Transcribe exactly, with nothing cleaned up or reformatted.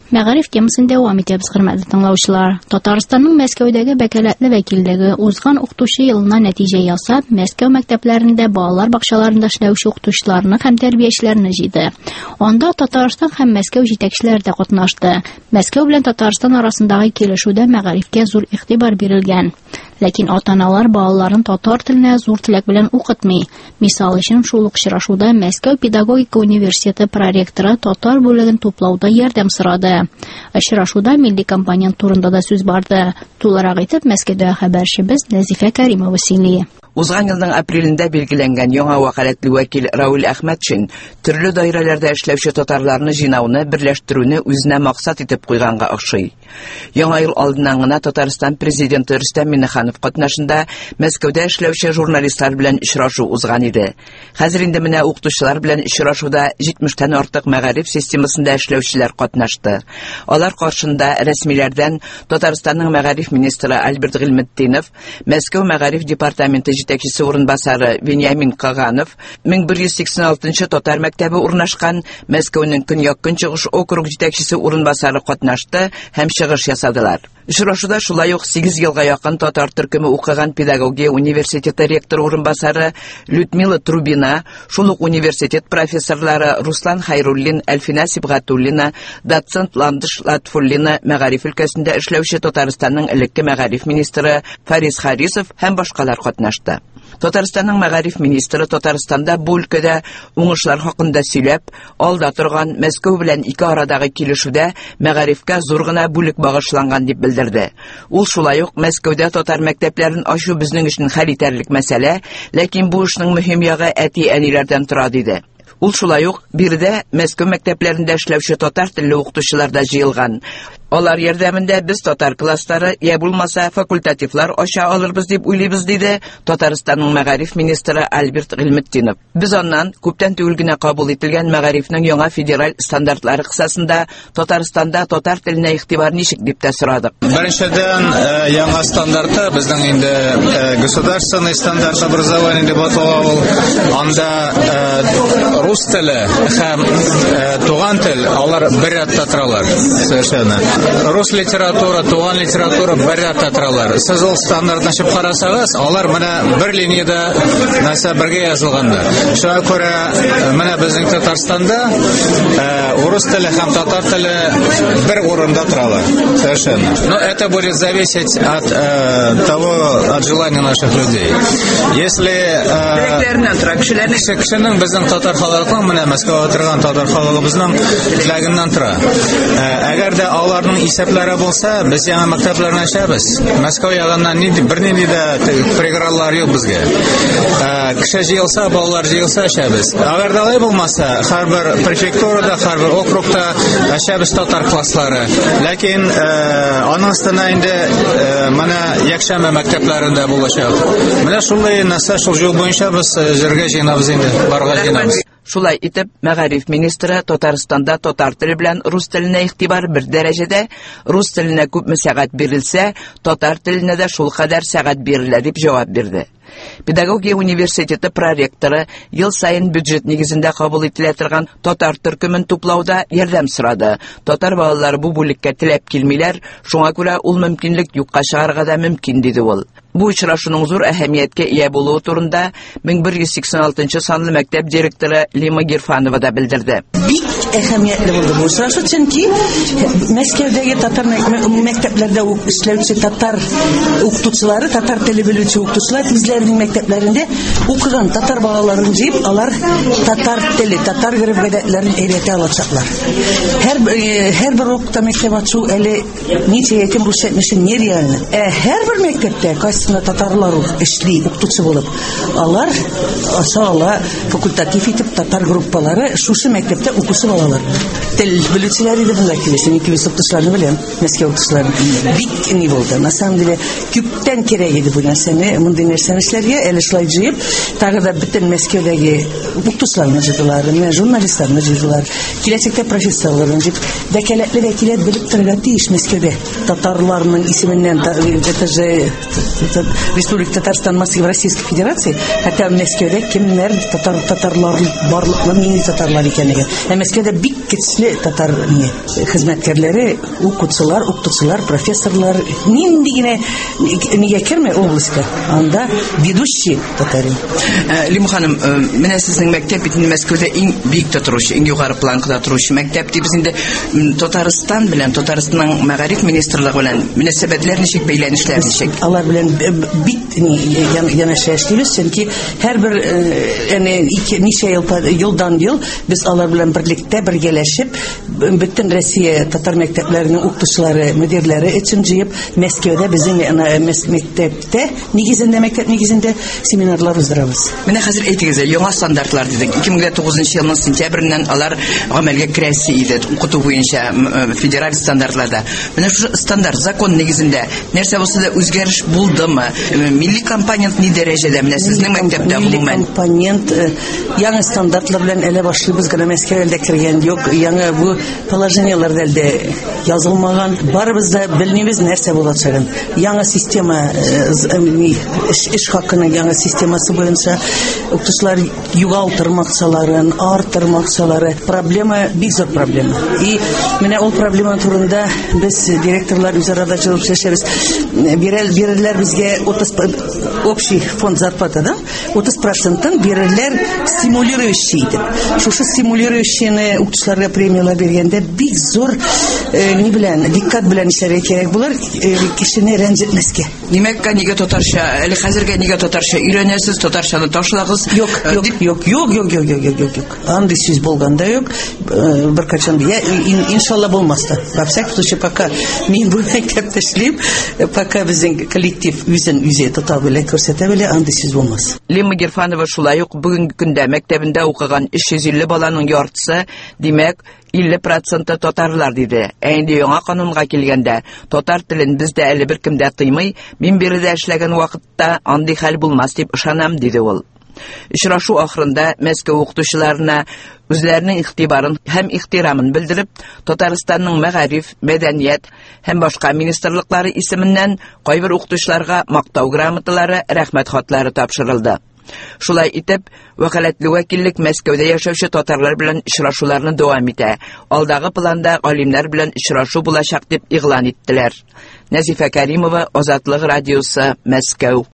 Мәгариф темасын дәвам итәбез, хөрмәтле тыңлаучылар. Татарстанның Мәскәүдәге вәкаләтле вәкиллеге узган укытучы елына нәтиҗә ясап, Мәскәү мәктәпләрендә, балалар бакчаларында эшләүче укытучыларны һәм тәрбиячеләрне җыйды. Анда Татарстан һәм Мәскәү җитәкчеләре дә катнашты. Мәскәү белән Татарстан арасындагы килешүдә мәгарифкә зур игътибар бирелгән. Ләкин ата-аналар балаларын татар теленә зур теләк белән укытмый. Мисал өчен, шул ук очрашуда Мәскәү педагогика университеты проректоры татар бүлеген туплауда ярдәм сорады. Очрашуда милли компонент турында да сүз барды. Тулырак итеп Мәскәүдә хәбәрчебез Нәзифә Кәримова сөйли. Узган елның апрелендә билгеләнгән яңа вәкаләтле вәкил Раул Әхмәтшин төрле даирәләрдә эшләүче татарларны җыйнауны, берләштерүне үзенә максат итеп куйганга охшый. Яңа ел алдыннан гына Татарстан президенты Рөстәм Миңнеханов катнашында Мәскәүдә эшләүче журналистлар белән очрашу узган иде. Хәзер инде менә укытучылар белән очрашуда җитмештән артык мәгариф системасында эшләүчеләр катнашты. Алар каршында рәсмиләрдән Татарстанның мәгариф министры Альберт Гыйлметдинов, Мәскәү мәгариф департаменты җитәкчесе урынбасары Вениамин Каганов, мең бер йөз сиксән алтынчы татар мәктәбе урнашкан Мәскәүнең Көньяк-Көнчыгыш округ җитәкчесе урынбасары катнашты һәм чыгыш ясадылар. Очрашуда шулай ук сигез елга якын татар төркеме укыган педагогия университеты ректор урынбасары Людмила Трубина, шул ук университет профессорлары Руслан Хайруллин, Әлфинә Сибгатуллина, доцент Ландыш Латфуллина, мәгариф өлкәсендә эшләүче Татарстанның элекке мәгариф министры Фарис Харисов һәм башкалар катнашты. Татарстанның мәгариф министры Татарстанда бу өлкәдә уңышлар хакында сөйләп, алда торган Мәскәү белән ике арадагы килешүдә мәгарифкә зур гына бүлек багышланган дип белдерде. Ул шулай ук Мәскәүдә татар мәктәпләрен ачу безнең өчен хәл итәрлек мәсьәлә, ләкин бу эшнең мөһим ягы әти-әниләрдән тора диде. Ул шулай ук биредә Мәскәү мәктәпләрендә эшләүче татар телле укытучылар да җыелган. Алар ярдәмендә без татар класслары, я булмаса факультативлар ача алырбыз дип уйлыйбыз, диде Татарстанның мәгариф министры Альберт Гыйлметдинов. Без аннан күптән түгел генә кабул ителгән мәгарифнең яңа федераль стандартлары кысасында Татарстанда татар теленә игътибар ничек дип тә сорадык. Беренчедән, яңа стандарты безнең инде государственный стандарт образования дип атала ул. Анда рус теле һәм туган тел алар бер рәттә торалар. Совершенно. Рус литература, туган литература бер рәттә торалар. Сез ул стандартны чыгып карасагыз, алар менә бер линиядә нәрсә бергә язылганнар. Шуңа күрә менә безнең Татарстанда урыс теле һәм татар теле бер урында торалар. Совершенно. Но это будет зависеть от того, от желания наших людей. Если кешенең безнең татар халкының менә Мәскәүдә торган татар халкыбызның теләгеннән тора. Әгәр дә аларның исәпләре булса, без яңа мәктәпләрне ачабыз. Мәскәү ягыннан нинди бернинди дә преградалар юк безгә. Кеше җыелса, балалар җыелса ачабыз. Әгәр дә алай булмаса, һәрбер префектурада, һәрбер округта ачабыз татар класслары. Ләкин аның өстенә инде менә якшәмбе мәктәпләрендә булачак. Менә шулай нәрсә, шул юл буенча без җиргә җыйнабыз инде, барга җыйнабыз. Шулай итеп, мәгариф министры Татарстанда татар теле белән рус теленә игътибар бер дәрәҗәдә, рус теленә күпме сәгать бирелсә, татар теленә дә шул кадәр сәгать бирелә дип җавап бирде. Педагогия университеты проректоры ел сайын бюджет нигезендә кабул ителә торган татар төркемен туплауда ярдәм сорады. Татар балалары бу бүлеккә теләп килмиләр, шуңа күрә ул мөмкинлек юкка чыгарга да мөмкин, диде ул. Бу очрашуның зур әһәмияткә ия булуы турында мең бер йөз сиксән алтынчы санлы мәктәп директоры Лима Гирфанова да белдерде. Бик әһәмиятле булды бу очрашу, чөнки Мәскәүдәге татар мәктәпләрдә эшләүче татар укытучылары, татар теле белүче укытучылар үзләренең мәктәпләрендә укыган татар балаларын җыеп, алар татар теле, татар графикаларын өйрәтә алачаклар. Һәр һәрбер укытта мәктәп ачу әле ничә якын рус өчен нереально. Ә һәрбер мәктәптә татарлар эшли, укытучы булып, алар ача факультатив итеп татар группалары шушы мәктәптә укучы балалар. Тел белүчеләре дә булар киләсе, ике йөз укытучыларны беләм, Мәскәү укытучылары. Бик ни булды. На самом деле, күптән кирәк иде бу нәрсәне, мондый нәрсәне эшләргә, әле шулай җыеп, тагы да бөтен Мәскәүдәге укытучыларны җыйдылар, журналистларны җыйдылар, киләчәктә профессорларны җыеп, вәкаләтле вәкиләт белеп торырга тиеш Мәскәүдә. Татарларның исеменнән ЖТЖ Республика Татарстан массовой Российской Федерации, хотя Мәскәүдә кемнәр татар татарлар барлыклы нинди татарлар икәнлеге. Ә Мәскәүдә бик көчле татар хезмәткәрләре, укытучылар, укытучылар, профессорлар, нинди генә нигә кермә областька, анда ведущий татарин. Лим ханым, менә сезнең мәктәп бит Мәскәүдә иң бик татарчы, иң югары планкада торучы мәктәп дип инде Татарстан белән, Татарстанның мәгариф министрлыгы белән мөнәсәбәтләр ничек, бәйләнешләр ничек? Алар белән бик янәшә эшлибез, чөнки һәрбер яни ничә елдан ел без алар белән берлектә бергәләшеп бөтен Россия татар мәктәпләренең укытучылары, мөдирләре өчен җыеп Мәскәүдә безнең мәктәптә нигезендә мәктәп нигезендә семинарлар уздырабыз. Менә хәзер әйтегез, яңа стандартлар дидек. ике мең тугызынчы елның сентябреннән алар гамәлгә керәсе иде, укыту буенча федераль стандартларда. Менә шу стандарт закон нигезендә нәрсә булса да үзгәреш булдымы? Милли компонент ни дәрәҗәдә менә сезнең мәктәптә гомумән? Компонент яңа стандартлар белән әле башлыйбыз гына, Мәскәүдә кергән юк. Яңа бу положениеләрдә дә язылмаган. Барыбыз да белмибез нәрсә булачагын. Яңа система, эш хакының яңа системасы буенча укытучылар югалтырмакчыларын, артырмакчылары проблема, бик зур проблема. И менә ул проблема турында без директорлар үзара да җавап сөйләшәбез. Бирәләр безгә отыз общий фонд зарплаты, да? отыз процентын бирәләр стимулирующий дип. Шушы стимулирующийне укытучыларга премиялар бергәндә бик зур ни белән, диккат белән эшләргә кирәк булыр, кешене рәнҗетмәскә. Димәк, нигә татарча, әле хәзергә нигә татарча өйрәнәсез, татарчаны ташлагыз? Юк, юк, юк, юк, юк, юк, юк, юк, юк. Андый сүз булганда юк. Беркачан я иншалла булмаста. Во всяком случае, пока мин бу мәктәптә эшлим, пока безнең коллектив үзен үзе тота белә, күрсәтә белә, андый сүз булмас. Лима Герфанова шулай ук бүгенге көндә мәктәбендә укыган өч йөз илле баланың яртысы, димәк, илле проценты татарлар диде. Ә инде яңа канунга килгәндә, татар телен бездә әле беркем дә тыймый, мин биредә эшләгән вакытта андый хәл булмас дип ышанам, диде ул. Очрашу ахырында Мәскәү укытучыларына үзләренең игътибарын һәм ихтирамын белдереп, Татарстанның мәгариф, мәдәният һәм башка министрлыклары исеменнән кайбер укытучыларга мактау грамоталары, рәхмәт хатлары тапшырылды. Шулай итеп, вәкаләтле вәкиллек Мәскәүдә яшәүче татарлар белән очрашуларны дәвам итә. Алдагы планда галимнәр белән очрашу булачак дип игълан иттеләр. Назифа Кәримова, Азатлык радиосы, Мәскәү.